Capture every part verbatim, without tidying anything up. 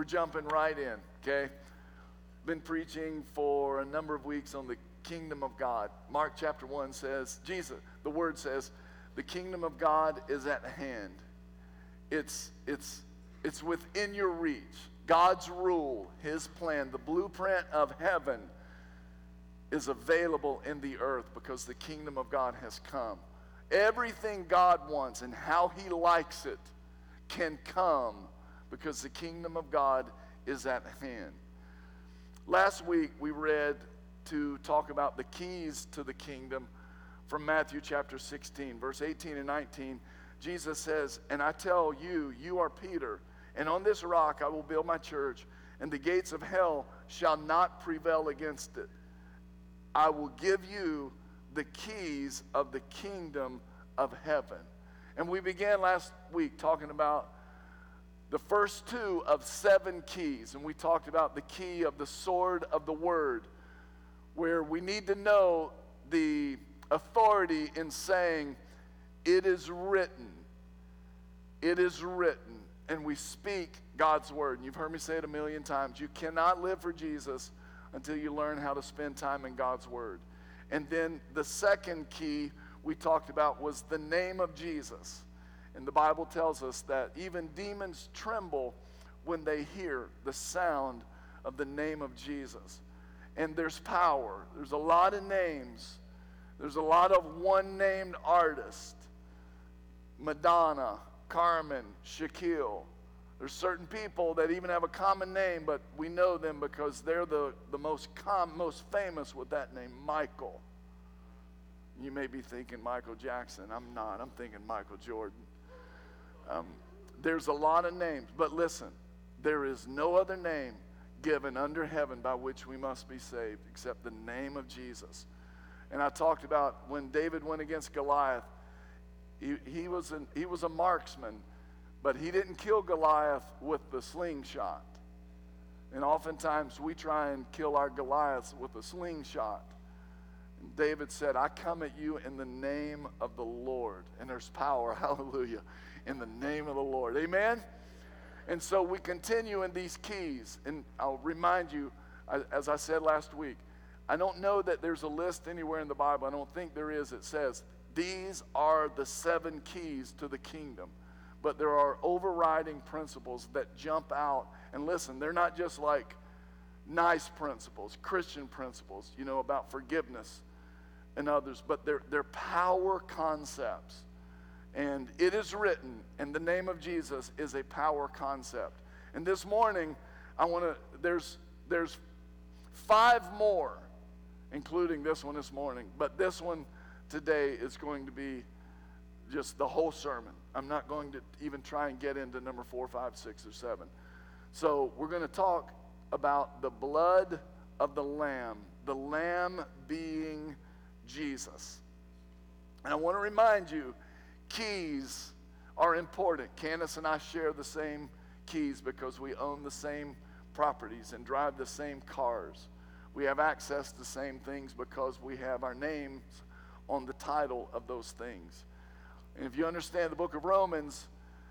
we're jumping right in, okay? Been preaching for a number of weeks on the kingdom of God. Mark chapter one says, Jesus, the word says, the kingdom of God is at hand. It's, it's, it's within your reach. God's rule, his plan, the blueprint of heaven is available in the earth because the kingdom of God has come. Everything God wants and how he likes it can come because the kingdom of God is at hand. Last week we read to talk about the keys to the kingdom from Matthew chapter sixteen, verse eighteen and nineteen. Jesus says, and I tell you, you are Peter, and on this rock I will build my church, and the gates of hell shall not prevail against it. I will give you the keys of the kingdom of heaven. And we began last week talking about the first two of seven keys, and we talked about the key of the sword of the word, where we need to know the authority in saying, it is written, it is written, and we speak God's word. And you've heard me say it a million times. You cannot live for Jesus until you learn how to spend time in God's word. And then the second key we talked about was the name of Jesus. And the Bible tells us that even demons tremble when they hear the sound of the name of Jesus. And there's power. There's a lot of names. There's a lot of one-named artists. Madonna, Carmen, Shaquille. There's certain people that even have a common name, but we know them because they're the, the most com- most famous with that name, Michael. You may be thinking Michael Jackson. I'm not. I'm thinking Michael Jordan. Um, there's a lot of names, but listen, there is no other name given under heaven by which we must be saved except the name of Jesus. And I talked about when David went against Goliath, he, he, was an, he was a marksman, but he didn't kill Goliath with the slingshot. And oftentimes we try and kill our Goliaths with a slingshot. And David said, I come at you in the name of the Lord. And there's power, hallelujah, in the name of the Lord. Amen? And so we continue in these keys. And I'll remind you, as I said last week, I don't know that there's a list anywhere in the Bible. I don't think there is. It says, these are the seven keys to the kingdom. But there are overriding principles that jump out. And listen, they're not just like nice principles, Christian principles, you know, about forgiveness and others, but they're, they're power concepts. And it is written, and the name of Jesus is a power concept. And this morning, I want to, there's, there's five more, including this one this morning, but this one today is going to be just the whole sermon. I'm not going to even try and get into number four, five, six, or seven. So we're going to talk about the blood of the Lamb, the Lamb being Jesus. And I want to remind you, keys are important. Candace and I share the same keys because we own the same properties and drive the same cars. We have access to the same things because we have our names on the title of those things. And if you understand the book of Romans,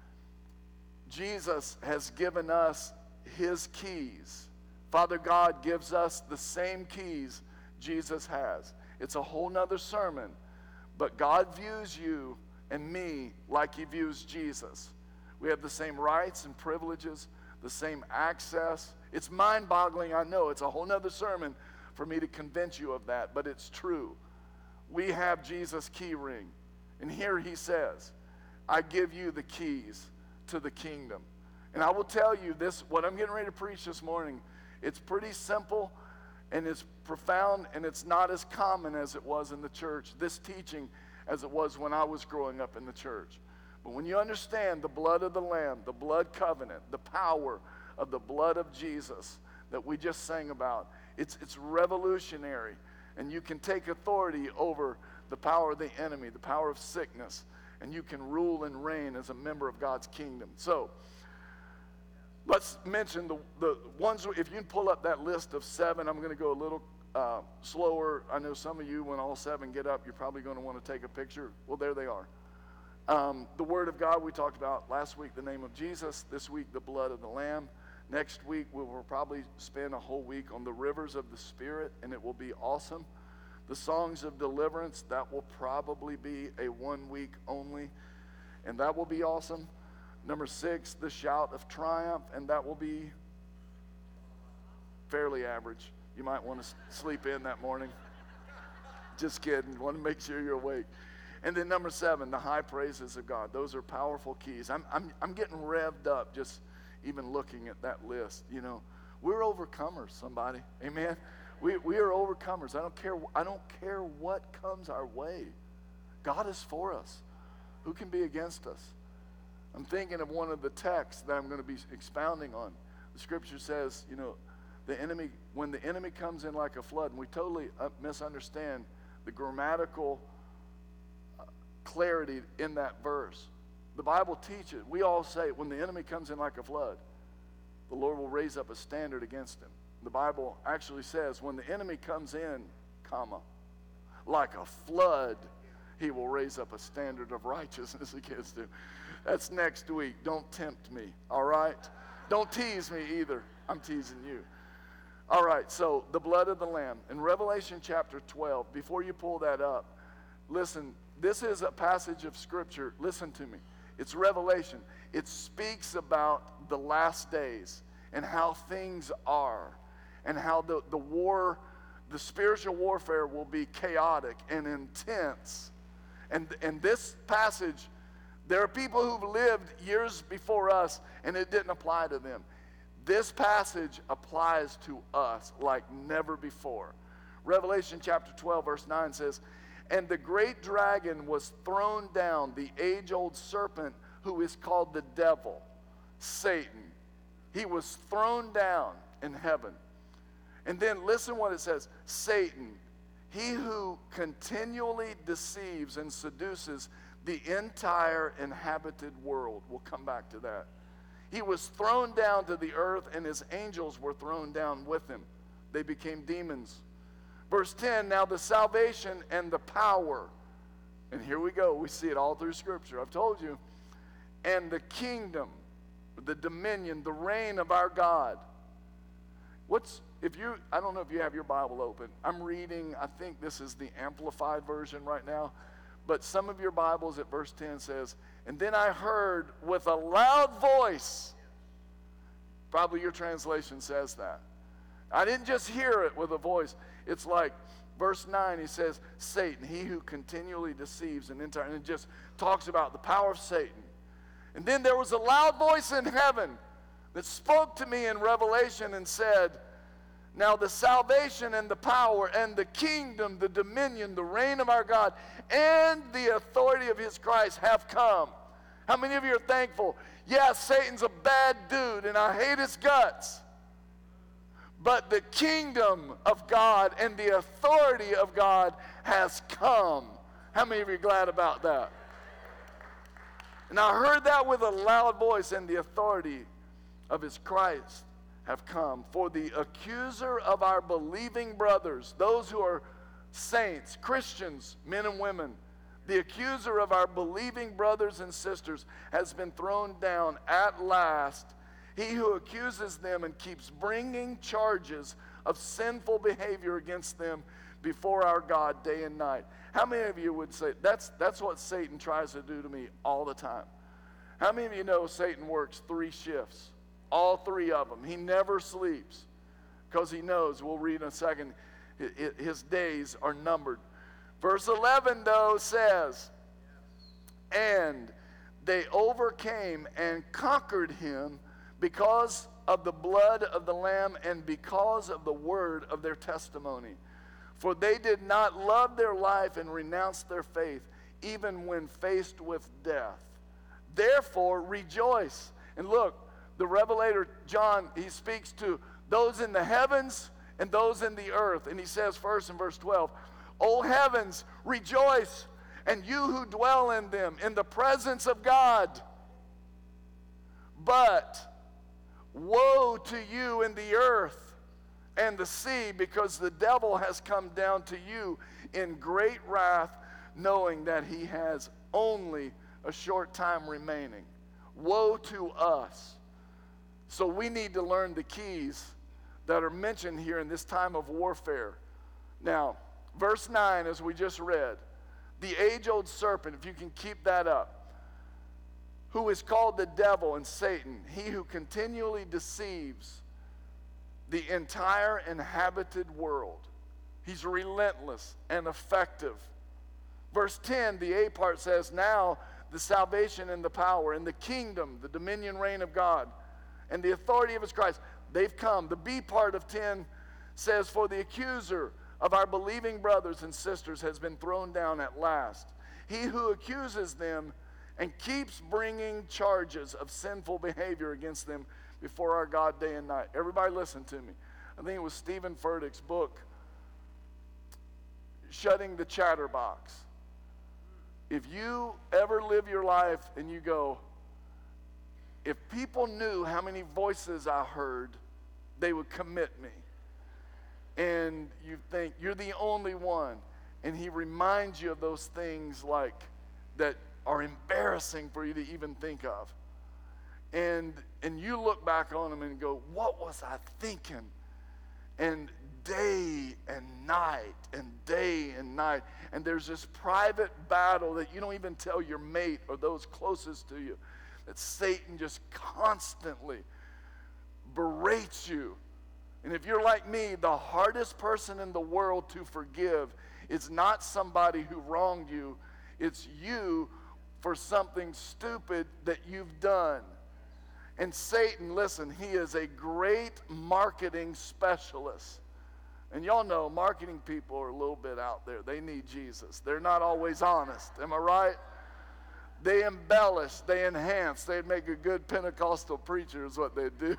Jesus has given us his keys. Father God gives us the same keys Jesus has. It's a whole nother sermon, but God views you and me like he views Jesus. We have the same rights and privileges, the same access. It's mind-boggling, I know. It's a whole nother sermon for me to convince you of that, but it's true. We have Jesus' key ring. And here he says, I give you the keys to the kingdom. And I will tell you this, what I'm getting ready to preach this morning, it's pretty simple and it's profound and it's not as common as it was in the church, this teaching, as it was when I was growing up in the church. But when you understand the blood of the Lamb, the blood covenant, the power of the blood of Jesus that we just sang about, it's, it's revolutionary. And you can take authority over the power of the enemy, the power of sickness, and you can rule and reign as a member of God's kingdom. So, let's mention the, the ones, if you can pull up that list of seven, I'm going to go a little uh, slower. I know some of you, when all seven get up, you're probably going to want to take a picture. Well, there they are. Um, the Word of God we talked about last week, the name of Jesus. This week, the blood of the Lamb. Next week, we will probably spend a whole week on the rivers of the Spirit, and it will be awesome. The songs of deliverance, that will probably be a one week only, and that will be awesome. Number six, the shout of triumph, and that will be fairly average. You might want to sleep in that morning. Just kidding. Want to make sure you're awake. And then number seven, the high praises of God. Those are powerful keys. I'm, I'm, I'm getting revved up just even looking at that list. You know, we're overcomers, somebody. Amen. We, we are overcomers. I don't care. I don't care what comes our way. God is for us. Who can be against us? I'm thinking of one of the texts that I'm going to be expounding on. The scripture says, you know, the enemy, when the enemy comes in like a flood, and we totally uh, misunderstand the grammatical uh, clarity in that verse. The Bible teaches, we all say, when the enemy comes in like a flood, the Lord will raise up a standard against him. The Bible actually says, when the enemy comes in, comma, like a flood, he will raise up a standard of righteousness against him. That's next week. Don't tempt me, all right? Don't tease me either. I'm teasing you. All right, so the blood of the Lamb. In Revelation chapter twelve, before you pull that up, listen, this is a passage of Scripture. Listen to me. It's Revelation. It speaks about the last days and how things are and how the, the war, the spiritual warfare will be chaotic and intense. And, and this passage, there are people who've lived years before us and it didn't apply to them. This passage applies to us like never before. Revelation chapter twelve, verse nine says, "And the great dragon was thrown down, the age-old serpent who is called the devil, Satan. He was thrown down in heaven." And then listen what it says. Satan, he who continually deceives and seduces the entire inhabited world. We'll come back to that. He was thrown down to the earth, and his angels were thrown down with him. They became demons. Verse ten, now the salvation and the power, and here we go, we see it all through Scripture, I've told you, and the kingdom, the dominion, the reign of our God. What's, if you, I don't know if you have your Bible open. I'm reading, I think this is the Amplified version right now, but some of your Bibles at verse ten says, "And then I heard with a loud voice," probably your translation says that. I didn't just hear it with a voice. It's like verse nine, he says, Satan, he who continually deceives an entire, and it just talks about the power of Satan. And then there was a loud voice in heaven that spoke to me in Revelation and said, now the salvation and the power and the kingdom, the dominion, the reign of our God, and the authority of his Christ have come. How many of you are thankful? Yes, Satan's a bad dude and I hate his guts. But the kingdom of God and the authority of God has come. How many of you are glad about that? And I heard that with a loud voice, and the authority of his Christ have come. For the accuser of our believing brothers, those who are saints, Christians, men and women, the accuser of our believing brothers and sisters has been thrown down at last. He who accuses them and keeps bringing charges of sinful behavior against them before our God day and night. How many of you would say, that's, that's what Satan tries to do to me all the time? How many of you know Satan works three shifts? All three of them. He never sleeps because he knows, we'll read in a second, his days are numbered. Verse eleven, though, says, and they overcame and conquered him because of the blood of the Lamb and because of the word of their testimony. For they did not love their life and renounce their faith, even when faced with death. Therefore, rejoice. And look, the Revelator John, he speaks to those in the heavens and those in the earth. And he says first in verse twelve, O heavens, rejoice, and you who dwell in them, in the presence of God. But woe to you in the earth and the sea, because the devil has come down to you in great wrath, knowing that he has only a short time remaining. Woe to us. So we need to learn the keys that are mentioned here in this time of warfare. Now, verse nine, as we just read, the age-old serpent, if you can keep that up, who is called the devil and Satan, he who continually deceives the entire inhabited world. He's relentless and effective. Verse ten, the A part says, now the salvation and the power and the kingdom, the dominion reign of God, and the authority of his Christ, they've come. The B part of ten says, for the accuser of our believing brothers and sisters has been thrown down at last. He who accuses them and keeps bringing charges of sinful behavior against them before our God day and night. Everybody listen to me. I think it was Stephen Furtick's book, Shutting the Chatterbox. If you ever live your life and you go, if people knew how many voices I heard, they would commit me. And you think you're the only one. And he reminds you of those things like that are embarrassing for you to even think of. And and you look back on them and go, what was I thinking? And day and night and day and night. And there's this private battle that you don't even tell your mate or those closest to you, that Satan just constantly berates you. And if you're like me, the hardest person in the world to forgive is not somebody who wronged you. It's you for something stupid that you've done. And Satan, listen, he is a great marketing specialist. And y'all know marketing people are a little bit out there. They need Jesus. They're not always honest. Am I right? They embellish, they enhance. They'd make a good Pentecostal preacher is what they do.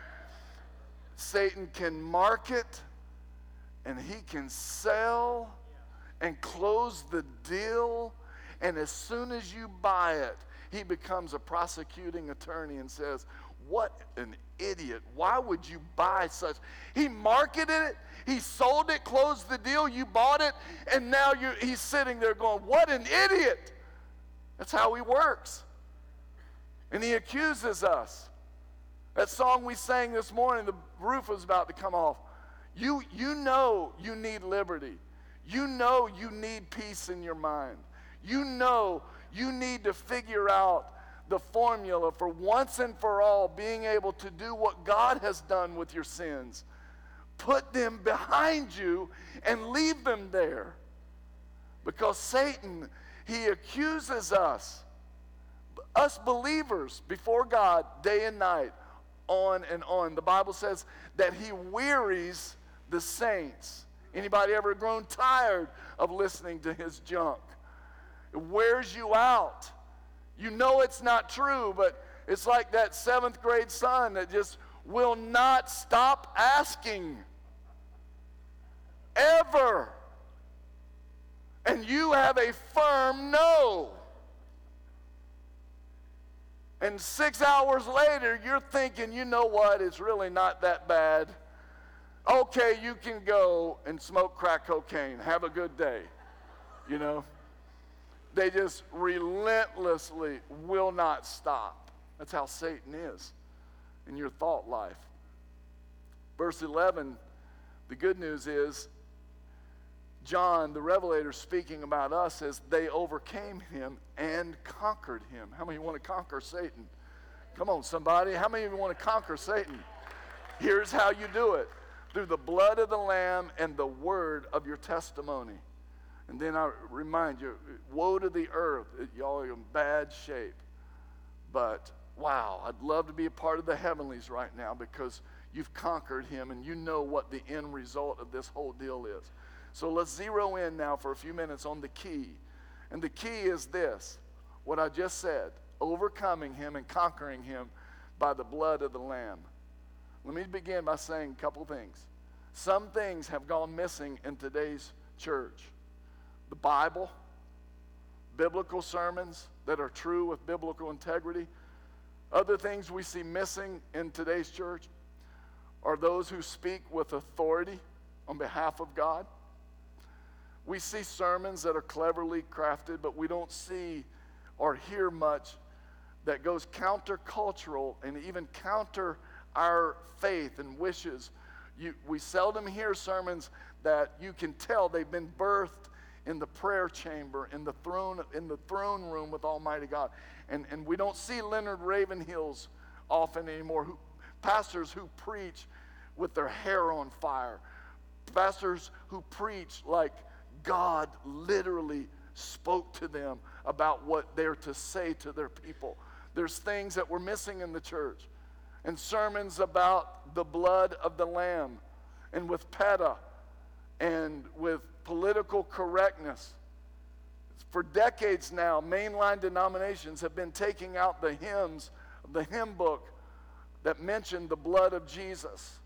Satan can market, and he can sell and close the deal. And as soon as you buy it, he becomes a prosecuting attorney and says, what an idiot. Why would you buy such? He marketed it. He sold it, closed the deal. You bought it. And now you're, he's sitting there going, what an idiot. That's how he works. And he accuses us. That song we sang this morning, the roof was about to come off. You, you know you need liberty. You know you need peace in your mind. You know you need to figure out the formula for once and for all being able to do what God has done with your sins. Put them behind you and leave them there. Because Satan, he accuses us, us believers before God day and night, on and on. The Bible says that he wearies the saints. Anybody ever grown tired of listening to his junk? It wears you out. You know it's not true, but it's like that seventh grade son that just will not stop asking. Ever. And you have a firm no. And six hours later, you're thinking, you know what, it's really not that bad. Okay, you can go and smoke crack cocaine. Have a good day. You know? They just relentlessly will not stop. That's how Satan is in your thought life. Verse eleven, the good news is, John, the Revelator, speaking about us, says they overcame him and conquered him. How many want to conquer Satan? Come on, somebody. How many of you want to conquer Satan? Here's how you do it. Through the blood of the Lamb and the word of your testimony. And then I remind you, woe to the earth. Y'all are in bad shape. But, wow, I'd love to be a part of the heavenlies right now because you've conquered him and you know what the end result of this whole deal is. So let's zero in now for a few minutes on the key. And the key is this, what I just said, overcoming him and conquering him by the blood of the Lamb. Let me begin by saying a couple things. Some things have gone missing in today's church. The Bible, biblical sermons that are true with biblical integrity. Other things we see missing in today's church are those who speak with authority on behalf of God. We see sermons that are cleverly crafted, but we don't see or hear much that goes countercultural and even counter our faith and wishes. You, we seldom hear sermons that you can tell they've been birthed in the prayer chamber, in the throne, in the throne room with Almighty God. And, and we don't see Leonard Ravenhills often anymore, who, pastors who preach with their hair on fire, pastors who preach like God literally spoke to them about what they're to say to their people. There's things that we're missing in the church. And sermons about the blood of the Lamb, and with PETA, and with political correctness. For decades now, mainline denominations have been taking out the hymns of the hymn book that mention the blood of Jesus.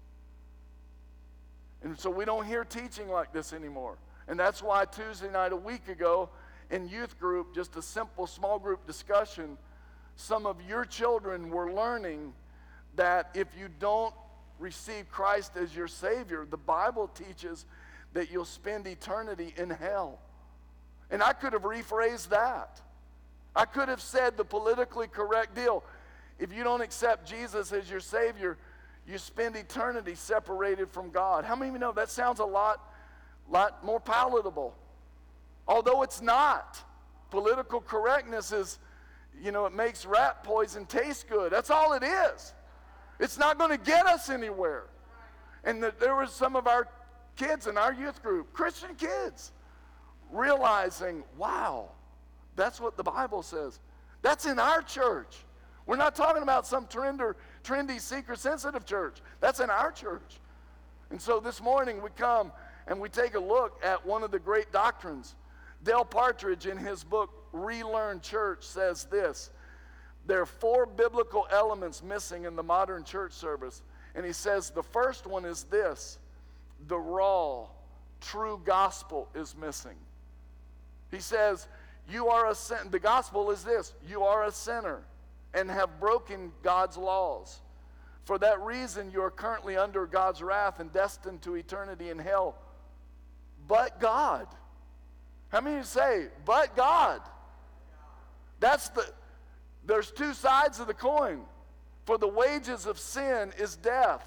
And so we don't hear teaching like this anymore. And that's why Tuesday night a week ago in youth group, just a simple small group discussion, some of your children were learning that if you don't receive Christ as your Savior, the Bible teaches that you'll spend eternity in hell. And I could have rephrased that. I could have said the politically correct deal. If you don't accept Jesus as your Savior, you spend eternity separated from God. How many of you know that sounds a lot, lot more palatable? Although it's not. Political correctness is, you know, it makes rat poison taste good. That's all it is. It's not going to get us anywhere. And the, there was some of our kids in our youth group, Christian kids, realizing, wow, that's what the Bible says. That's in our church. We're not talking about some trender, trendy, seeker-sensitive church. That's in our church. And so this morning we come and we take a look at one of the great doctrines. Dale Partridge, in his book, Relearn Church, says this: there are four biblical elements missing in the modern church service. And he says the first one is this: the raw, true gospel is missing. He says, you are a sin- the gospel is this: you are a sinner and have broken God's laws. For that reason, you are currently under God's wrath and destined to eternity in hell. But God. How many of you say, but God? That's the, there's two sides of the coin. For the wages of sin is death.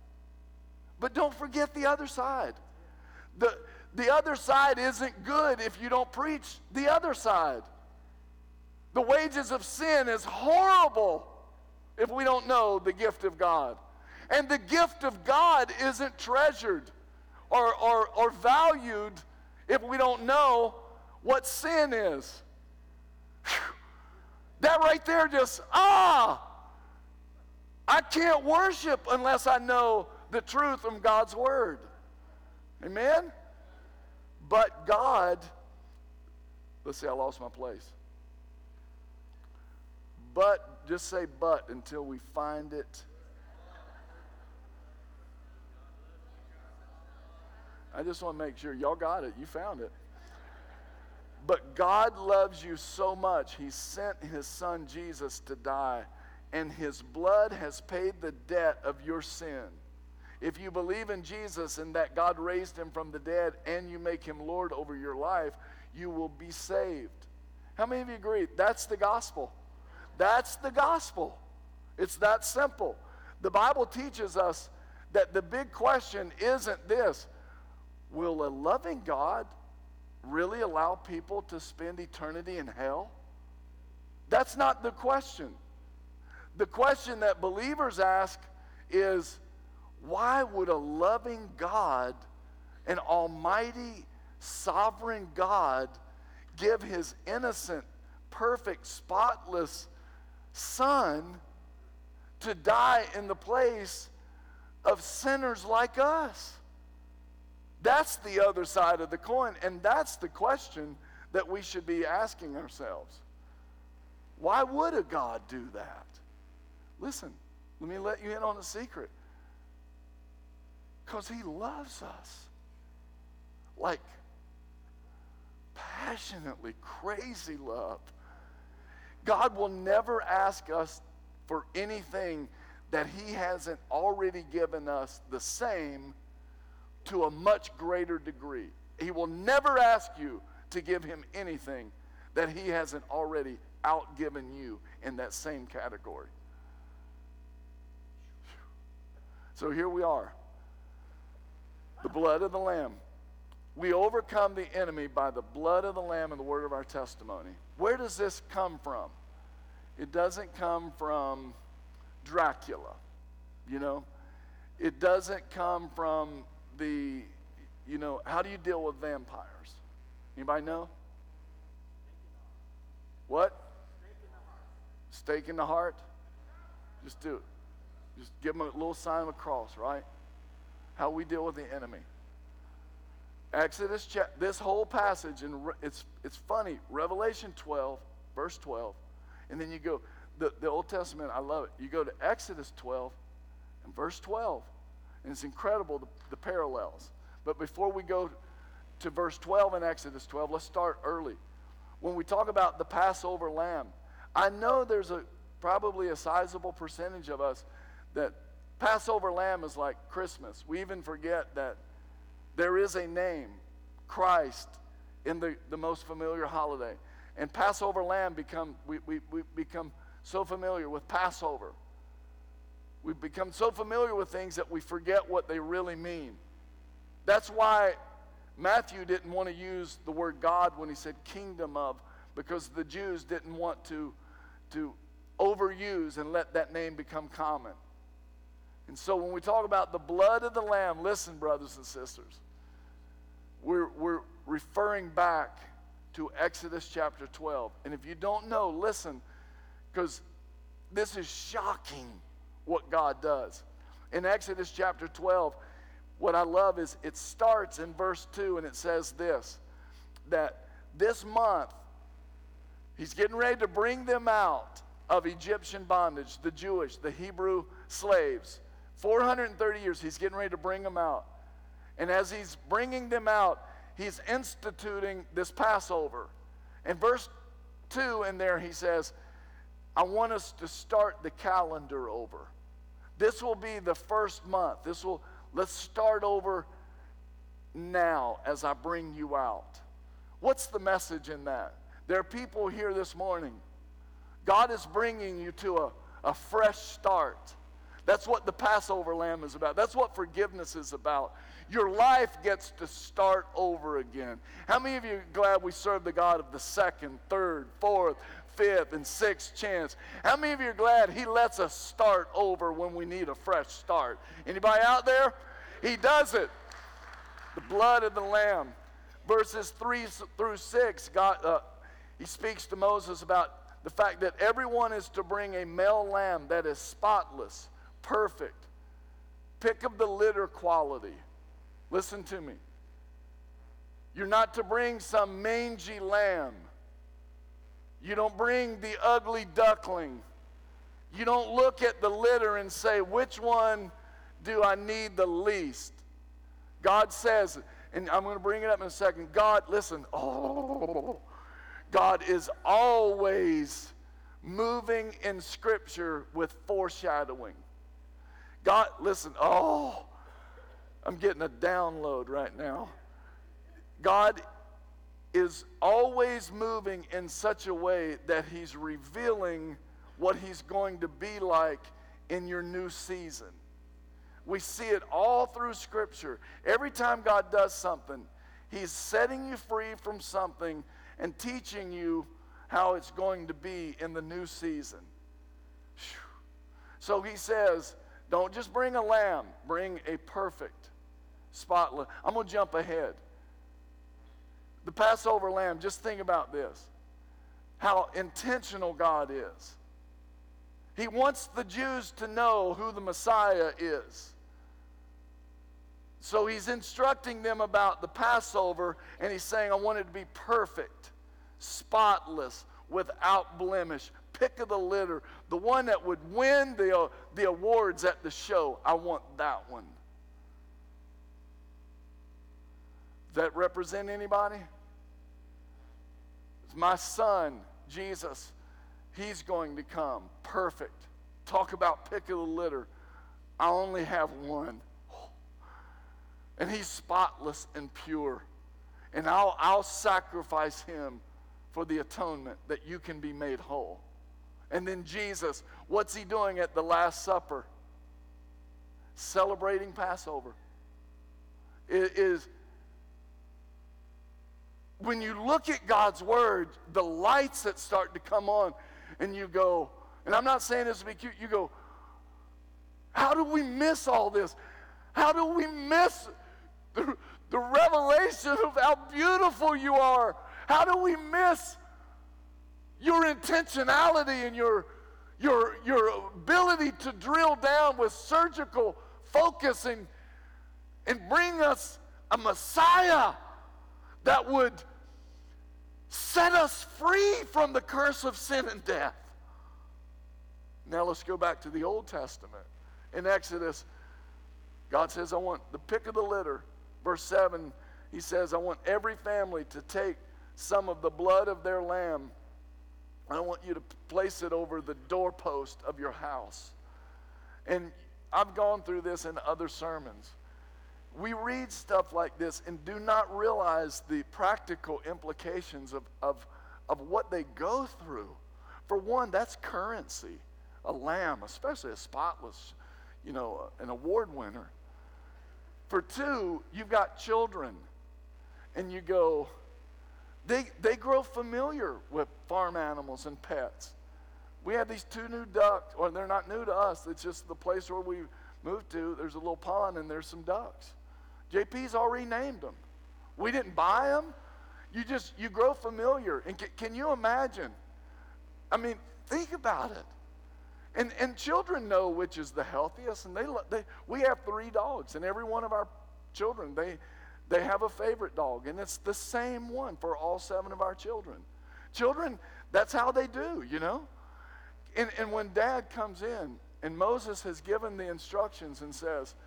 But don't forget the other side. The, the other side isn't good if you don't preach the other side. The wages of sin is horrible if we don't know the gift of God. And the gift of God isn't treasured or, or, or valued if we don't know what sin is. Whew. That right there just, ah! I can't worship unless I know the truth from God's word. Amen? But God, let's see, I lost my place. But, just say but until we find it. I just want to make sure y'all got it. You found it. But God loves you so much, he sent his son Jesus to die, and his blood has paid the debt of your sin. If you believe in Jesus and that God raised him from the dead and you make him Lord over your life, you will be saved. How many of you agree? That's the gospel. That's the gospel. It's that simple. The Bible teaches us that the big question isn't this: will a loving God really allow people to spend eternity in hell? That's not the question. The question that believers ask is, why would a loving God, an almighty, sovereign God, give his innocent, perfect, spotless Son to die in the place of sinners like us? That's the other side of the coin, and that's the question that we should be asking ourselves. Why would a God do that? Listen, let me let you in on a secret. Because he loves us. Like passionately, crazy love. God will never ask us for anything that he hasn't already given us the same to a much greater degree. He will never ask you to give him anything that he hasn't already outgiven you in that same category. So here we are. The blood of the Lamb. We overcome the enemy by the blood of the Lamb and the word of our testimony. Where does this come from? It doesn't come from Dracula, you know. It doesn't come from the, you know, how do you deal with vampires? Anybody know? What? Stake in the heart. Just do it. Just give them a little sign of a cross, right? How we deal with the enemy. Exodus, this whole passage, and it's it's funny. Revelation twelve, verse twelve, and then you go the the Old Testament. I love it. You go to Exodus twelve, and verse twelve, and it's incredible the, the parallels. But before we go to verse twelve in Exodus twelve, let's start early. When we talk about the Passover lamb, I know there's a probably a sizable percentage of us that Passover lamb is like Christmas. We even forget that there is a name, Christ, in the, the most familiar holiday. And Passover lamb become we, we, we become so familiar with Passover. We become so familiar with things that we forget what they really mean. That's why Matthew didn't want to use the word God when he said kingdom of, because the Jews didn't want to, to overuse and let that name become common. And so when we talk about the blood of the Lamb, listen, brothers and sisters, we're, we're referring back to Exodus chapter twelve. And if you don't know, listen, because this is shocking what God does. In Exodus chapter twelve, what I love is it starts in verse two, and it says this, that this month, he's getting ready to bring them out of Egyptian bondage, the Jewish, the Hebrew slaves. four hundred thirty years, he's getting ready to bring them out. And as he's bringing them out, he's instituting this Passover. In verse two in there, he says, I want us to start the calendar over. This will be the first month. This will, let's start over now as I bring you out. What's the message in that? There are people here this morning. God is bringing you to a, a fresh start. That's what the Passover lamb is about. That's what forgiveness is about. Your life gets to start over again. How many of you are glad we serve the God of the second, third, fourth, fifth, and sixth chance? How many of you are glad he lets us start over when we need a fresh start? Anybody out there? He does it. The blood of the Lamb. Verses three through six, God, uh, he speaks to Moses about the fact that everyone is to bring a male lamb that is spotless, perfect, pick of the litter quality. Listen to me. You're not to bring some mangy lamb. You don't bring the ugly duckling. You don't look at the litter and say, which one do I need the least? God says, and I'm going to bring it up in a second, God, listen, oh, God is always moving in Scripture with foreshadowing. God, listen, oh, I'm getting a download right now. God is always moving in such a way that he's revealing what he's going to be like in your new season. We see it all through Scripture. Every time God does something, he's setting you free from something and teaching you how it's going to be in the new season. Whew. So he says, don't just bring a lamb, bring a perfect, spotless. I'm going to jump ahead. The Passover lamb, just think about this. How intentional God is. He wants the Jews to know who the Messiah is. So he's instructing them about the Passover, and he's saying, I want it to be perfect, spotless, without blemish, pick of the litter, the one that would win the, uh, the awards at the show. I want that one. Does that represent anybody? It's my son, Jesus. He's going to come perfect. Talk about pick of the litter. I only have one. And he's spotless and pure. And I'll, I'll sacrifice him for the atonement that you can be made whole. And then Jesus, what's he doing at the Last Supper? celebrating Passover. It is, when you look at God's word, the lights that start to come on, and you go, and I'm not saying this to be cute, you go, how do we miss all this? How do we miss the, the revelation of how beautiful you are? How do we miss your intentionality and your, your, your ability to drill down with surgical focus and, and bring us a Messiah that would set us free from the curse of sin and death? Now let's go back to the Old Testament. In Exodus, God says, I want the pick of the litter. Verse seven, he says, I want every family to take some of the blood of their lamb. I want you to place it over the doorpost of your house. And I've gone through this in other sermons. We read stuff like this and do not realize the practical implications of, of, of what they go through. For one, that's currency. A lamb, especially a spotless, you know, an award winner. For two, you've got children, and you go, they, they grow familiar with farm animals and pets. We have these two new ducks, or they're not new to us, it's just the place where we moved to, there's a little pond and there's some ducks. J P's already named them. We didn't buy them. You just, you grow familiar. And can, can you imagine? I mean, think about it. And, and children know which is the healthiest, and they, they we have three dogs, and every one of our children, they, they have a favorite dog, and it's the same one for all seven of our children. Children, that's how they do, you know? And, and when Dad comes in, and Moses has given the instructions and says,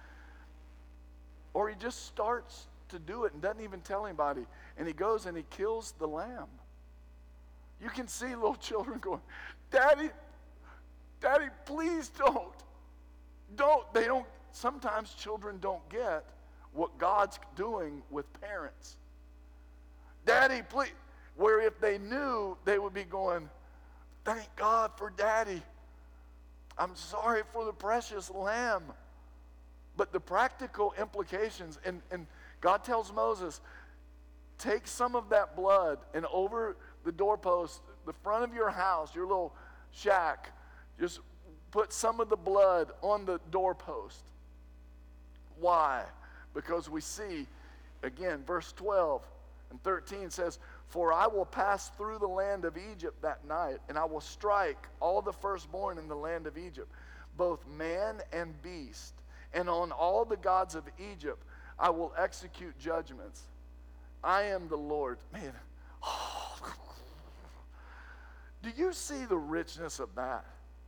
or he just starts to do it and doesn't even tell anybody, and he goes and he kills the lamb. You can see little children going, Daddy, Daddy, please don't. Don't. They don't. Sometimes children don't get what God's doing with parents. Daddy, please. Where if they knew, they would be going, thank God for Daddy. I'm sorry for the precious lamb. But the practical implications, and, and God tells Moses, take some of that blood and over the doorpost, the front of your house, your little shack, just put some of the blood on the doorpost. Why? Because we see, again, verse twelve and thirteen says, for I will pass through the land of Egypt that night, and I will strike all the firstborn in the land of Egypt, both man and beast. And on all the gods of Egypt I will execute judgments. I am the Lord. Man, oh. Do you see the richness of that?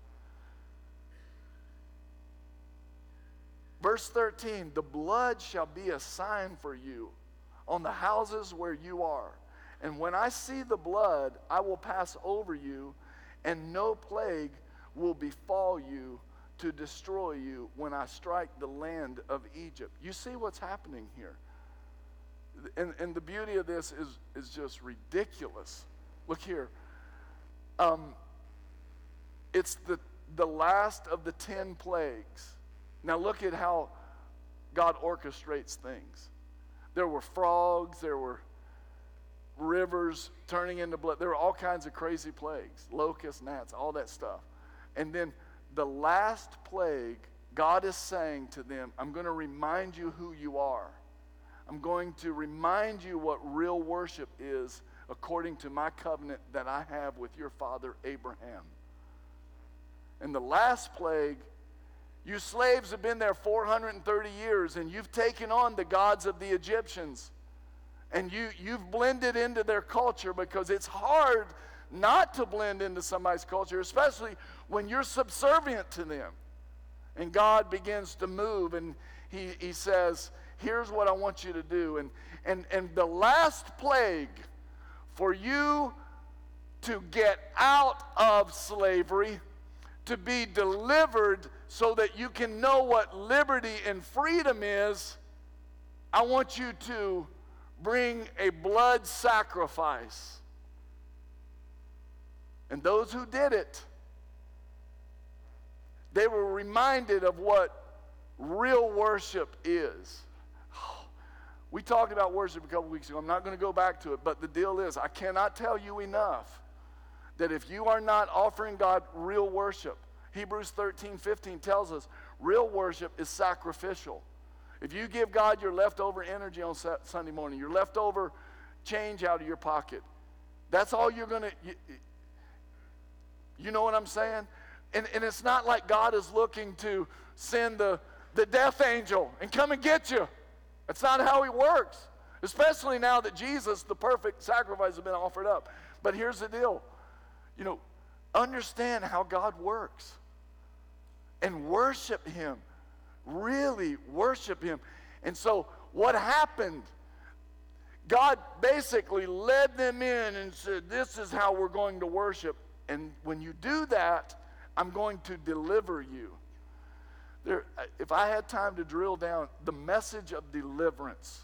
Verse thirteen, the blood shall be a sign for you on the houses where you are. And when I see the blood, I will pass over you, and no plague will befall you to destroy you when I strike the land of Egypt. You see what's happening here. And, and the beauty of this is, is just ridiculous. Look here. Um, it's the, the last of the ten plagues. Now look at how God orchestrates things. There were frogs, there were rivers turning into blood. There were all kinds of crazy plagues, locusts, gnats, all that stuff. And then the last plague, God is saying to them, I'm going to remind you who you are. I'm going to remind you what real worship is according to my covenant that I have with your father Abraham. And the last plague, you slaves have been there four hundred thirty years, and you've taken on the gods of the Egyptians. And you, you've blended into their culture, because it's hard not to blend into somebody's culture, especially when you're subservient to them. And God begins to move, and he, he says, here's what I want you to do. And, and, and the last plague for you to get out of slavery, to be delivered so that you can know what liberty and freedom is, I want you to bring a blood sacrifice. And those who did it, they were reminded of what real worship is. We talked about worship a couple weeks ago. I'm not going to go back to it, but the deal is I cannot tell you enough that if you are not offering God real worship, Hebrews thirteen fifteen tells us real worship is sacrificial. If you give God your leftover energy on Sunday morning, your leftover change out of your pocket, that's all you're going to, you, you know what I'm saying? And, and it's not like God is looking to send the, the death angel and come and get you. That's not how he works, especially now that Jesus, the perfect sacrifice, has been offered up. But here's the deal. You know, understand how God works and worship him. Really worship him. And so what happened? God basically led them in and said, this is how we're going to worship. And when you do that, I'm going to deliver you. There, if I had time to drill down, the message of deliverance.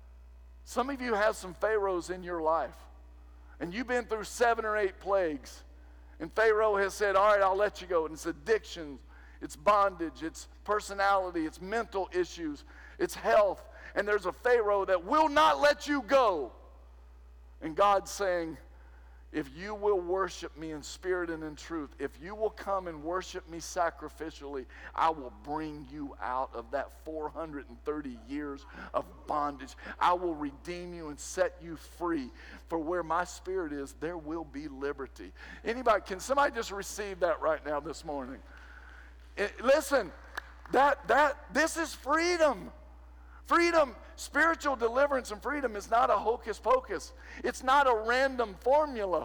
Some of you have some pharaohs in your life, and you've been through seven or eight plagues, and Pharaoh has said, all right, I'll let you go. And it's addictions, it's bondage, it's personality, it's mental issues, it's health. And there's a Pharaoh that will not let you go. And God's saying, if you will worship me in spirit and in truth, if you will come and worship me sacrificially, I will bring you out of that four hundred thirty years of bondage. I will redeem you and set you free. For where my spirit is, there will be liberty. Anybody, can somebody just receive that right now this morning? It, listen, that that this is freedom. Freedom, spiritual deliverance and freedom is not a hocus pocus. It's not a random formula.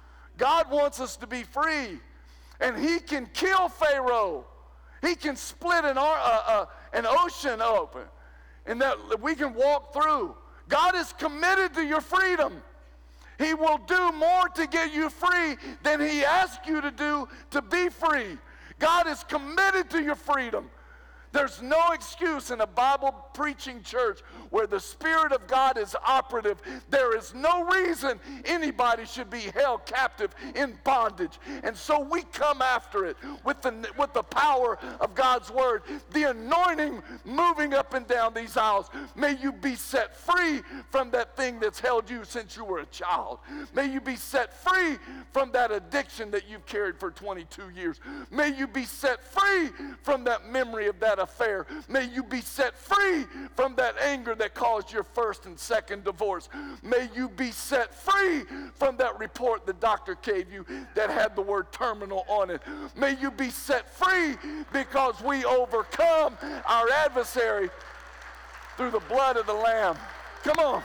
God wants us to be free, and he can kill Pharaoh. He can split an, uh, uh, an ocean open, and that we can walk through. God is committed to your freedom. He will do more to get you free than he asked you to do to be free. God is committed to your freedom. There's no excuse in a Bible-preaching church where the Spirit of God is operative. There is no reason anybody should be held captive in bondage. And so we come after it with the, with the power of God's Word. The anointing moving up and down these aisles. May you be set free from that thing that's held you since you were a child. May you be set free from that addiction that you've carried for twenty-two years. May you be set free from that memory of that affair. May you be set free from that anger that caused your first and second divorce. May you be set free from that report the doctor gave you that had the word terminal on it. May you be set free because we overcome our adversary through the blood of the Lamb. Come on.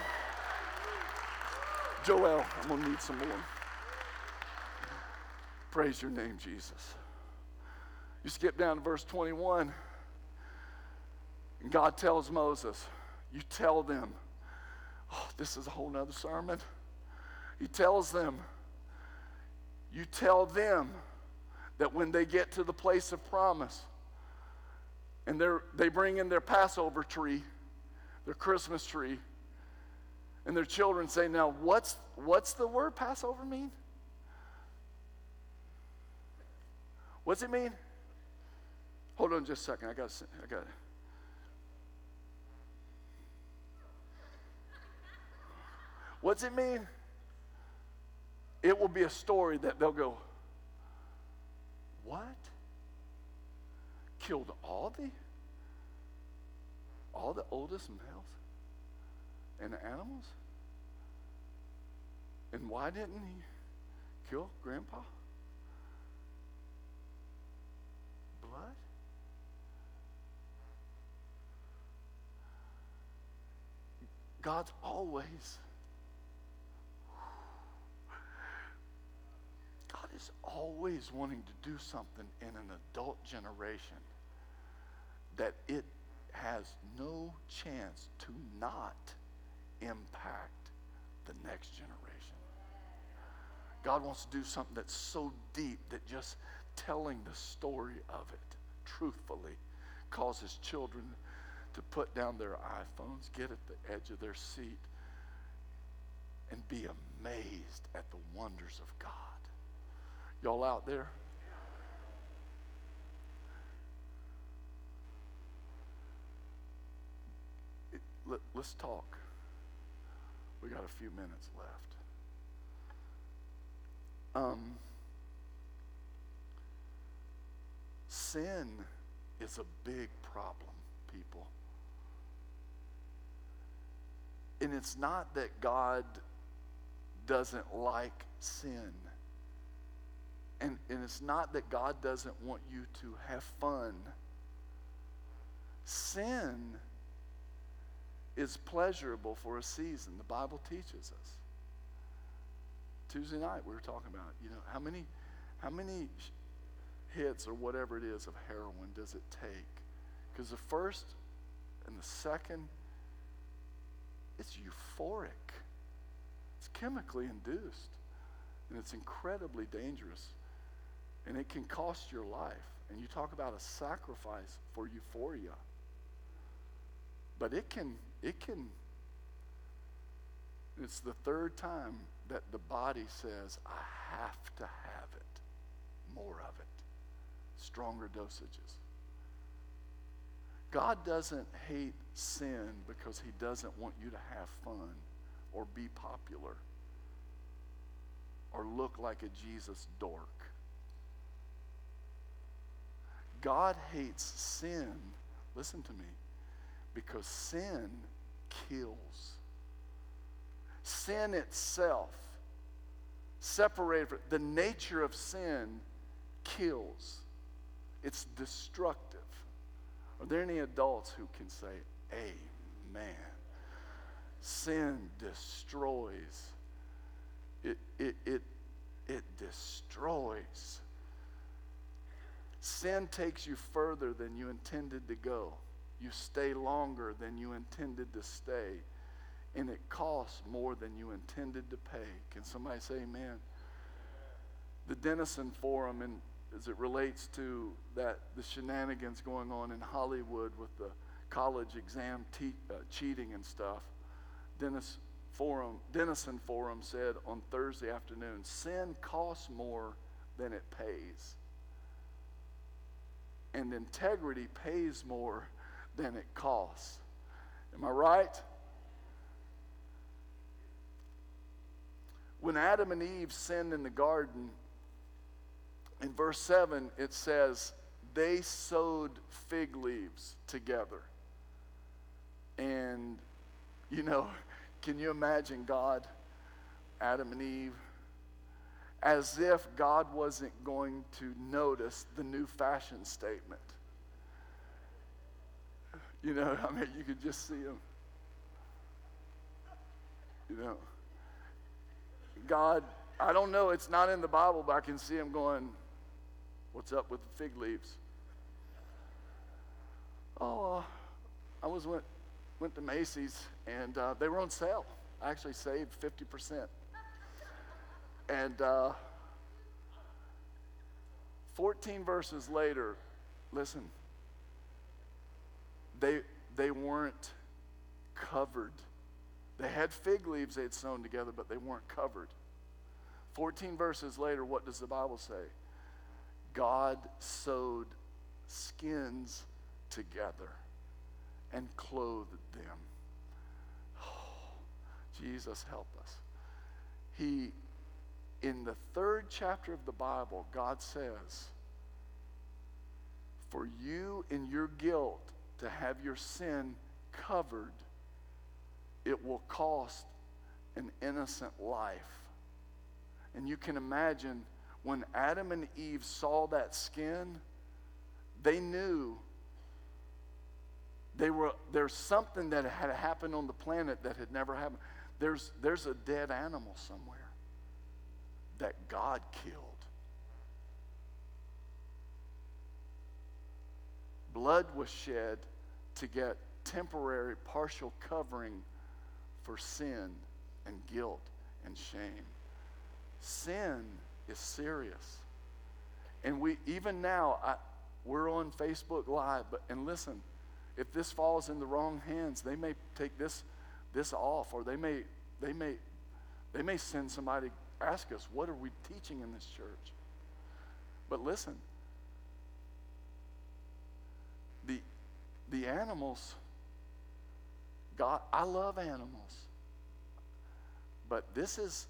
Joel, I'm going to need some more. Praise your name, Jesus. You skip down to verse twenty-one. And God tells Moses, you tell them, oh, this is a whole nother sermon. He tells them, you tell them that when they get to the place of promise and they're, they bring in their Passover tree, their Christmas tree, and their children say, now what's, what's the word Passover mean? What's it mean? Hold on just a second. I got I got it. What's it mean? It will be a story that they'll go, what? Killed all the all the oldest males and the animals? And why didn't he kill Grandpa? Blood? God's always God is always wanting to do something in an adult generation that it has no chance to not impact the next generation. God wants to do something that's so deep that just telling the story of it truthfully causes children to put down their iPhones, get at the edge of their seat, and be amazed at the wonders of God. Y'all out there? let, let's talk. We got a few minutes left. Um, sin is a big problem, people. And it's not that God doesn't like sin. And, and it's not that God doesn't want you to have fun. Sin is pleasurable for a season. The Bible teaches us. Tuesday night we were talking about, you know, how many, how many hits or whatever it is of heroin does it take? Because the first and the second, it's euphoric. It's chemically induced. And it's incredibly dangerous. And it can cost your life. And you talk about a sacrifice for euphoria. But it can, it can, it's the third time that the body says, I have to have it. More of it. Stronger dosages. God doesn't hate sin because he doesn't want you to have fun or be popular or look like a Jesus dork. God hates sin, listen to me, because sin kills. Sin itself, separated from the nature of sin, kills. It's destructive. Are there any adults who can say, amen? Sin destroys. It, it, it, it destroys. Sin takes you further than you intended to go. You stay longer than you intended to stay. And it costs more than you intended to pay. Can somebody say amen? The Denison Forum, and as it relates to that, the shenanigans going on in Hollywood with the college exam te- uh, cheating and stuff, Dennis Forum, Denison Forum said on Thursday afternoon, sin costs more than it pays. And integrity pays more than it costs. Am I right? When Adam and Eve sinned in the garden, in verse seven, it says, they sewed fig leaves together. And, you know, can you imagine God, Adam and Eve, as if God wasn't going to notice the new fashion statement? You know, I mean, you could just see them. You know, God, I don't know, it's not in the Bible, but I can see him going, what's up with the fig leaves? Oh, uh, I was went went to Macy's, and uh, they were on sale. I actually saved fifty percent. And uh, fourteen verses later, listen, they they weren't covered. They had fig leaves they had sewn together, but they weren't covered. fourteen verses later, what does the Bible say? God sewed skins together and clothed them. Oh, Jesus help us. He, in the third chapter of the Bible, God says, for you in your guilt to have your sin covered, it will cost an innocent life. And you can imagine when Adam and Eve saw that skin, they knew they were there's something that had happened on the planet that had never happened. There's, there's a dead animal somewhere that God killed. Blood was shed to get temporary partial covering for sin and guilt and shame. Sin is serious. And we, even now, I, we're on Facebook Live, but and listen, if this falls in the wrong hands, they may take this this off, or they may they may they may send somebody ask us, what are we teaching in this church? But listen, the the animals God, I love animals. But this is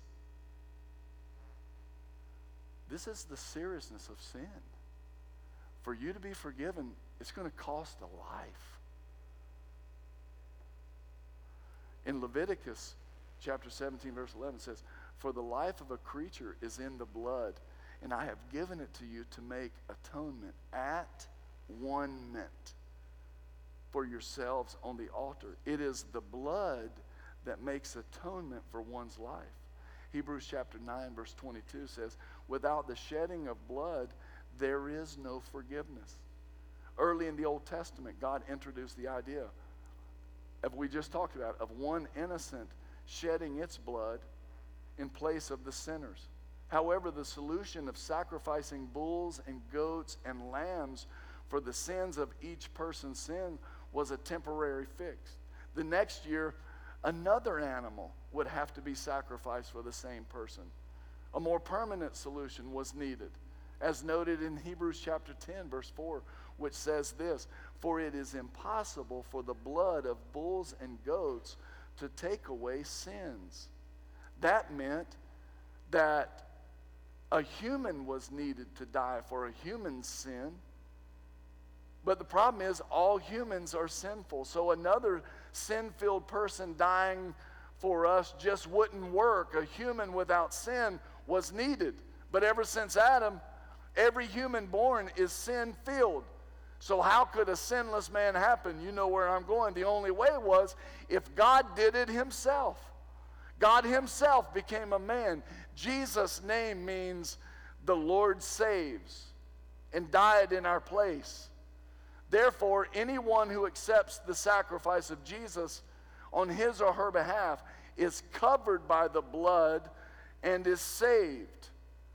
this is the seriousness of sin. For you to be forgiven, it's going to cost a life. In Leviticus chapter seventeen, verse eleven says, "For the life of a creature is in the blood, and I have given it to you to make atonement at one mint for yourselves on the altar. It is the blood that makes atonement for one's life." Hebrews chapter nine, verse twenty-two says, "Without the shedding of blood, there is no forgiveness." Early in the Old Testament, God introduced the idea of, we just talked about, of one innocent shedding its blood in place of the sinners. However, the solution of sacrificing bulls and goats and lambs for the sins of each person's sin was a temporary fix. The next year, another animal would have to be sacrificed for the same person. A more permanent solution was needed, as noted in Hebrews chapter ten, verse four, which says this, "For it is impossible for the blood of bulls and goats to take away sins." That meant that a human was needed to die for a human's sin. But the problem is, all humans are sinful. So another sin-filled person dying for us just wouldn't work. A human without sin was needed. But ever since Adam, every human born is sin-filled. So how could a sinless man happen? You know where I'm going. The only way was if God did it himself. God himself became a man. Jesus' name means the Lord saves, and died in our place. Therefore, anyone who accepts the sacrifice of Jesus on his or her behalf is covered by the blood and is saved.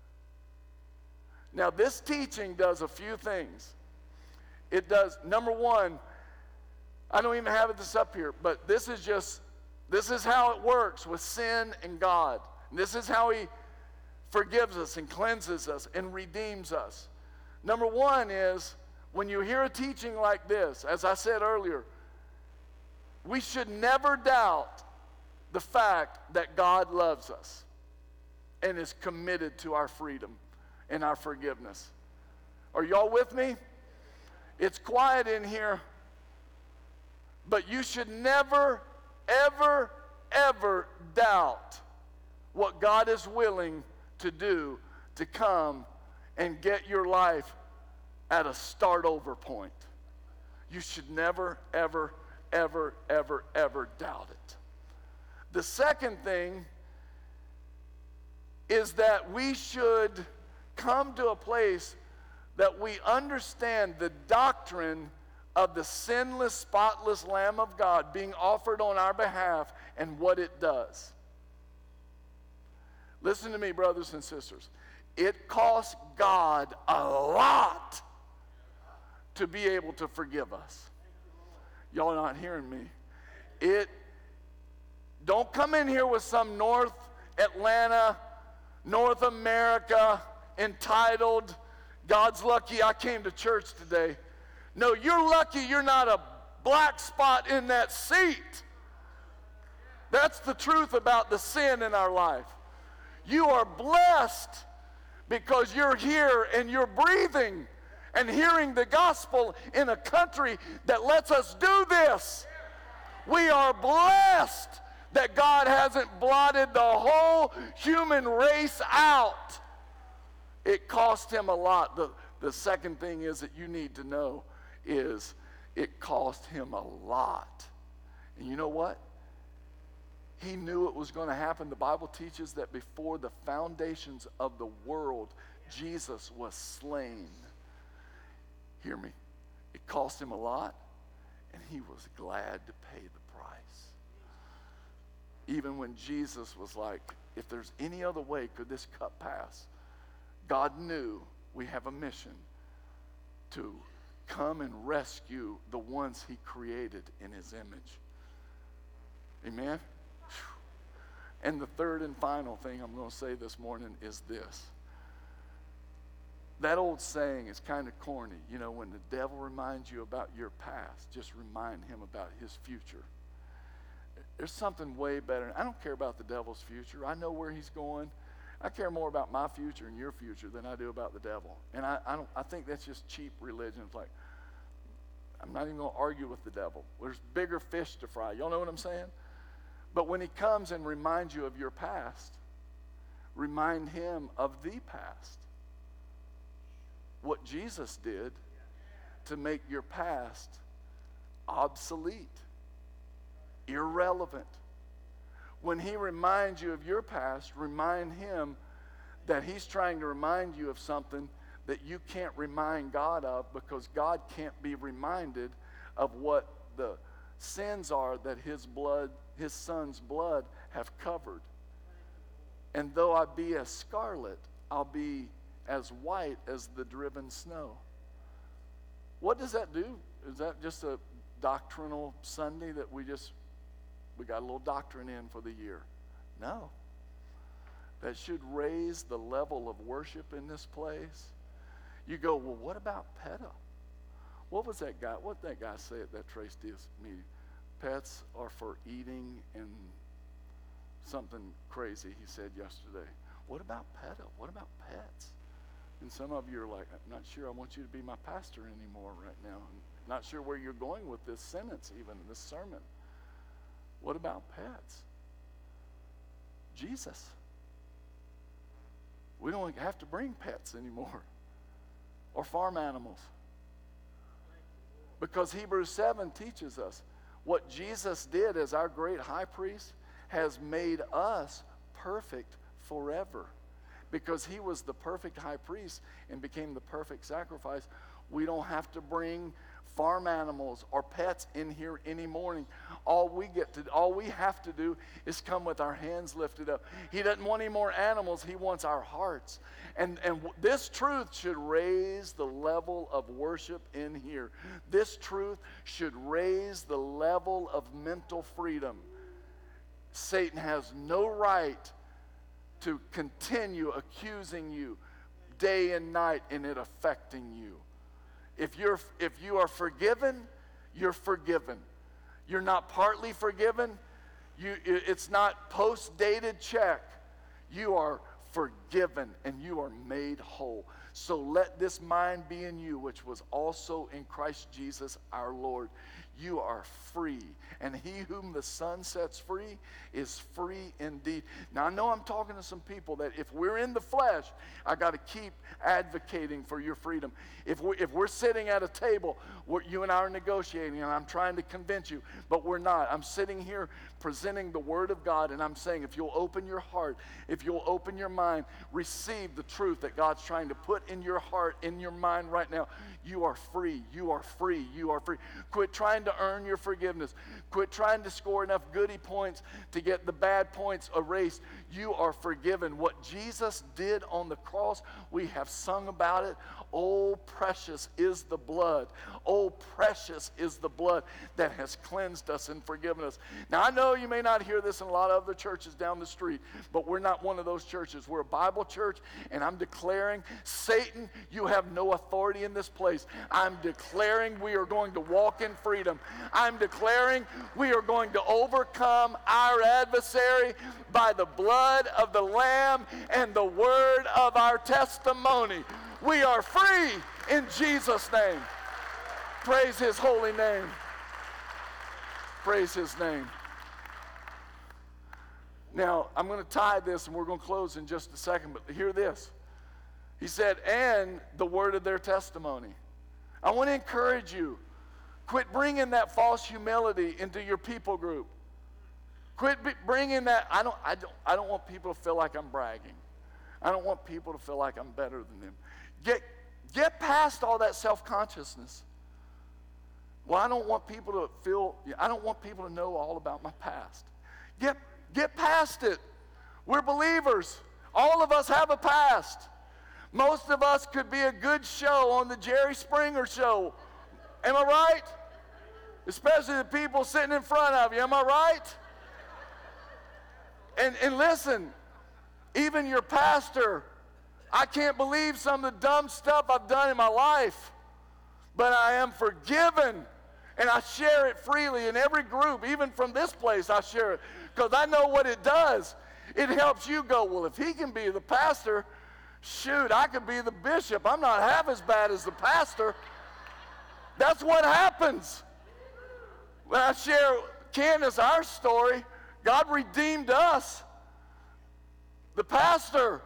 Now, this teaching does a few things. It does, number one, I don't even have this up here, but this is just, this is how it works with sin and God. And this is how he forgives us and cleanses us and redeems us. Number one is, when you hear a teaching like this, as I said earlier, we should never doubt the fact that God loves us and is committed to our freedom and our forgiveness. Are y'all with me? It's quiet in here, but you should never, ever, ever doubt what God is willing to do to come and get your life at a start over point. You should never, ever, ever, ever, ever doubt it. The second thing is that we should come to a place that we understand the doctrine of the sinless, spotless Lamb of God being offered on our behalf and what it does. Listen to me, brothers and sisters. It costs God a lot to be able to forgive us. Y'all are not hearing me. It, don't come in here with some North Atlanta, North America entitled, "God's lucky I came to church today." No, you're lucky you're not a black spot in that seat. That's the truth about the sin in our life. You are blessed because you're here and you're breathing and hearing the gospel in a country that lets us do this. We are blessed that God hasn't blotted the whole human race out. It cost him a lot. The, the second thing is that you need to know is it cost him a lot. And you know what? He knew it was going to happen. The Bible teaches that before the foundations of the world, Jesus was slain. Hear me. It cost him a lot, and he was glad to pay the price. Even when Jesus was like, if there's any other way, could this cup pass? God knew we have a mission to come and rescue the ones he created in his image. Amen? And the third and final thing I'm going to say this morning is this. That old saying is kind of corny. You know, when the devil reminds you about your past, just remind him about his future. There's something way better. I don't care about the devil's future. I know where he's going. I care more about my future and your future than I do about the devil. And I, I don't. I think that's just cheap religion. It's like, I'm not even going to argue with the devil. There's bigger fish to fry. Y'all know what I'm saying? But when he comes and reminds you of your past, remind him of the past. What Jesus did to make your past obsolete, irrelevant. When he reminds you of your past, remind him that he's trying to remind you of something that you can't remind God of, because God can't be reminded of what the sins are that his blood, his son's blood have covered. And though I be as scarlet, I'll be as white as the driven snow. What does that do? Is that just a doctrinal Sunday that we just, we got a little doctrine in for the year? No. That should raise the level of worship in this place. You go, well, what about PETA? What was that guy, what did that guy say at that Trace Diaz meeting? Pets are for eating and something crazy he said yesterday. What about PETA? What about pets? And some of you are like, I'm not sure I want you to be my pastor anymore right now. I'm not sure where you're going with this sentence, even this sermon. What about pets? Jesus. We don't have to bring pets anymore, or farm animals. Because Hebrews seven teaches us what Jesus did as our great high priest has made us perfect forever. Because he was the perfect high priest and became the perfect sacrifice, we don't have to bring farm animals or pets in here any morning. All we get to, all we have to do is come with our hands lifted up. He doesn't want any more animals. He wants our hearts. And, and this truth should raise the level of worship in here. This truth should raise the level of mental freedom. Satan has no right to continue accusing you day and night and it affecting you. If you're if you are forgiven, you're forgiven. You're not partly forgiven. You it's not post-dated check. You are forgiven and you are made whole. So let this mind be in you, which was also in Christ Jesus our Lord. You are free, and he whom the Son sets free is free indeed. Now, I know I'm talking to some people that if we're in the flesh, I got to keep advocating for your freedom. If we're, if we're sitting at a table, where you and I are negotiating, and I'm trying to convince you, but we're not. I'm sitting here presenting the Word of God, and I'm saying, if you'll open your heart, if you'll open your mind, receive the truth that God's trying to put in your heart, in your mind right now. You are free. You are free. You are free. Quit trying to earn your forgiveness. Quit trying to score enough goody points to get the bad points erased. You are forgiven. What Jesus did on the cross, we have sung about it. Oh, precious is the blood. Oh, precious is the blood that has cleansed us and forgiven us. Now, I know you may not hear this in a lot of other churches down the street, but we're not one of those churches. We're a Bible church, and I'm declaring, Satan, you have no authority in this place. I'm declaring we are going to walk in freedom. I'm declaring we are going to overcome our adversary by the blood of the Lamb and the word of our testimony. We are free in Jesus' name. Praise his holy name. Praise his name. Now, I'm going to tie this, and we're going to close in just a second, but hear this. He said, and the word of their testimony. I want to encourage you. Quit bringing that false humility into your people group. Quit be, bringing that. I don't, I, don't, I don't want people to feel like I'm bragging. I don't want people to feel like I'm better than them. Get, get past all that self-consciousness. Well, I don't want people to feel, I don't want people to know all about my past. Get, get past it. We're believers. All of us have a past. Most of us could be a good show on the Jerry Springer show. Am I right? Especially the people sitting in front of you. Am I right? And, and listen, even your pastor, I can't believe some of the dumb stuff I've done in my life, but I am forgiven And I share it freely in every group, even from this place I share it, because I know what it does. It helps you go, well, if he can be the pastor, shoot, I could be the bishop. I'm not half as bad as the pastor. That's what happens. When I share, Candace, our story, God redeemed us. The pastor,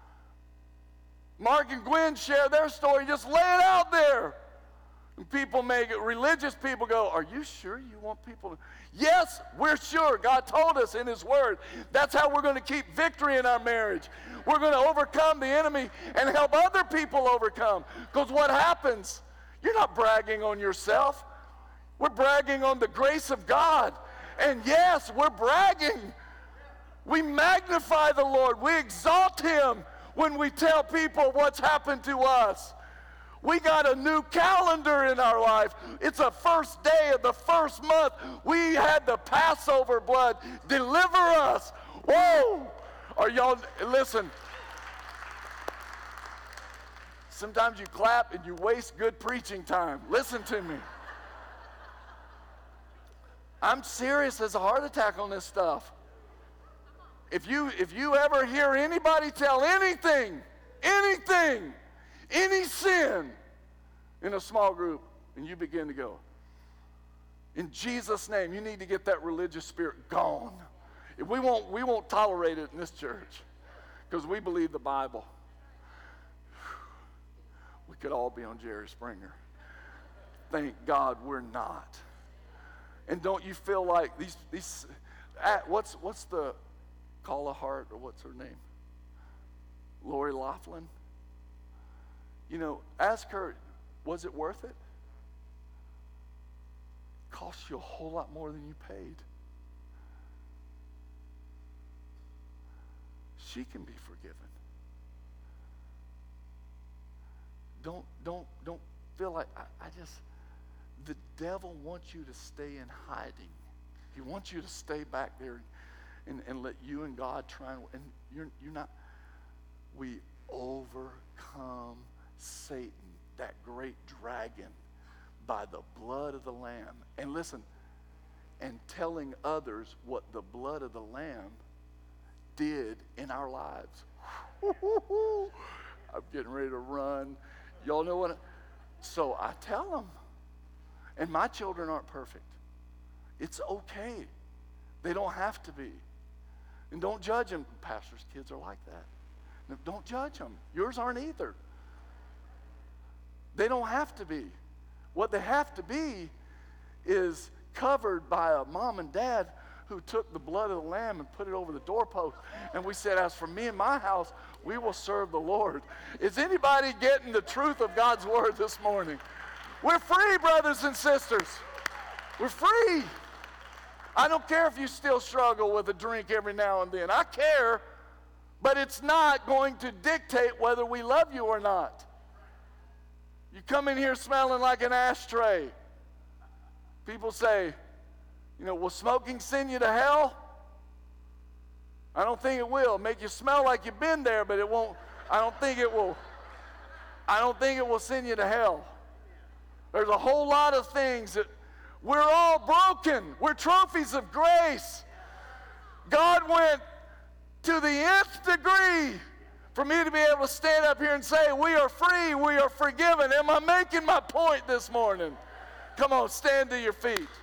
Mark and Gwen share their story. Just lay it out there. And people make it, religious people go, are you sure you want people to? Yes, we're sure. God told us in his word. That's how we're going to keep victory in our marriage. We're going to overcome the enemy and help other people overcome. Because what happens? You're not bragging on yourself. We're bragging on the grace of God. And yes, we're bragging. We magnify the Lord. We exalt him when we tell people what's happened to us. We got a new calendar in our life. It's a first day of the first month. We had the Passover blood deliver us. Whoa! Are y'all, listen. Sometimes you clap and you waste good preaching time. Listen to me. I'm serious. There's a heart attack on this stuff. If you, if you ever hear anybody tell anything, anything, any sin in a small group, and you begin to go, in Jesus' name, you need to get that religious spirit gone. If we won't, we won't tolerate it in this church because we believe the Bible. We could all be on Jerry Springer. Thank God we're not. And don't you feel like these, these what's, what's the Call a Heart, or what's her name? Lori Loughlin. You know, ask her, was it worth it? It cost you a whole lot more than you paid. She can be forgiven. Don't, don't, don't feel like, I, I just, the devil wants you to stay in hiding. He wants you to stay back there and, and let you and God try, and, and you're, you're not, we overcome Satan, that great dragon, by the blood of the Lamb. And listen, and telling others what the blood of the Lamb did in our lives. I'm getting ready to run. Y'all know what? I, so I tell them. And my children aren't perfect. It's okay. They don't have to be. And don't judge them. Pastors' kids are like that. No, don't judge them. Yours aren't either. They don't have to be. What they have to be is covered by a mom and dad who took the blood of the Lamb and put it over the doorpost. And we said, as for me and my house, we will serve the Lord. Is anybody getting the truth of God's word this morning? We're free, brothers and sisters. We're free. I don't care if you still struggle with a drink every now and then. I care, but it's not going to dictate whether we love you or not. You come in here smelling like an ashtray. People say, you know, will smoking send you to hell? I don't think it will. Make you smell like you've been there, but it won't. I don't think it will. I don't think it will send you to hell. There's a whole lot of things that we're all broken. We're trophies of grace. God went to the nth degree for me to be able to stand up here and say, we are free, we are forgiven. Am I making my point this morning? Come on, stand to your feet.